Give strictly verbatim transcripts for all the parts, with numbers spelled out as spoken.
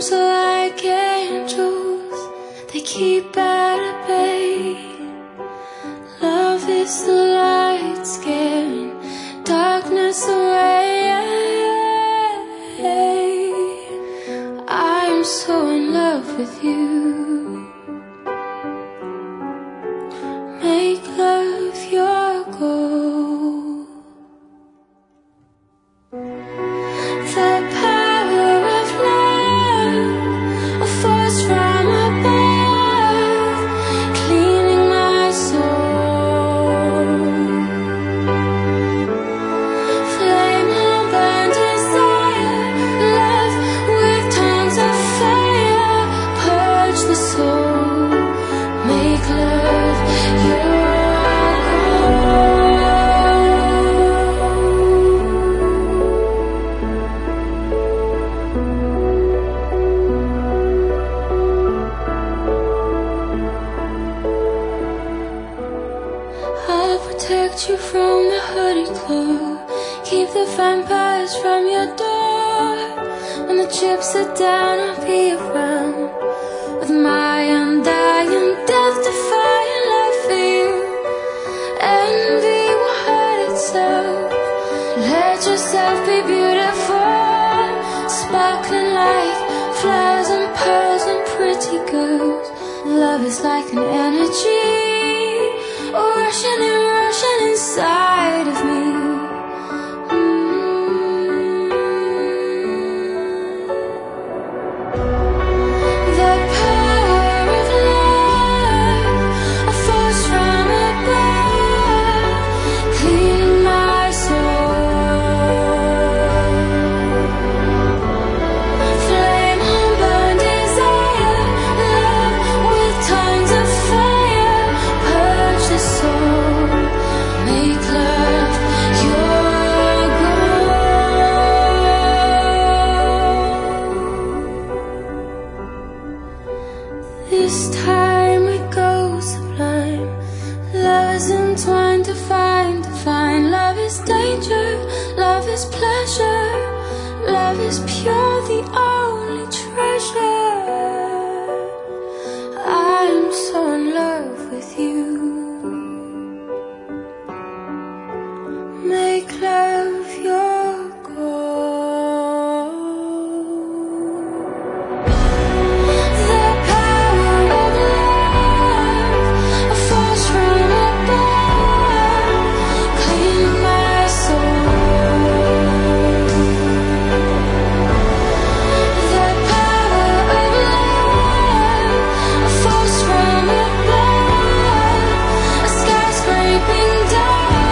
arms are like angels, they keep at bay. Love is the light scaring darkness away. I'm so in love with you. Make love your goal. The power of love, a force from above, cleaning my soul. Flame on burn desire, love with tongues of fire, purge the soul. Make love your goal. I'll protect you from the hoodie claw, keep the vampires from your door. When the chips are down, I'll be around with my undying, death-defying love for you. Envy will hurt itself. Let yourself be beautiful, sparkling like flowers and pearls and pretty girls. Love is like an energy, rushing and rushing inside of me. Mm. The power of love, a force from above, cleaning my soul. Flame on burn desire, love with tongues of fire, purge the soul. Make love your goal. This time we go sublime. Love is entwined to find, to find. Love is danger, love is pleasure. Love is pure, the only treasure. I'm so in love with you. Make love your goal. The power of love, a force from above, cleaning my soul. The power of love, a force from above, a skyscraping dawn.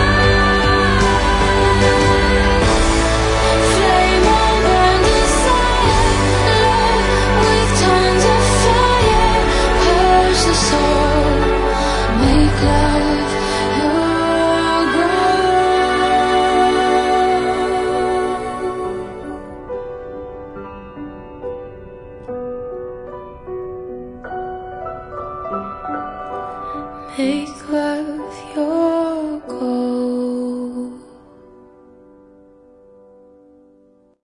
Flame on burn desire, love with tongues of fire, purge the soul. Make love your goal. Make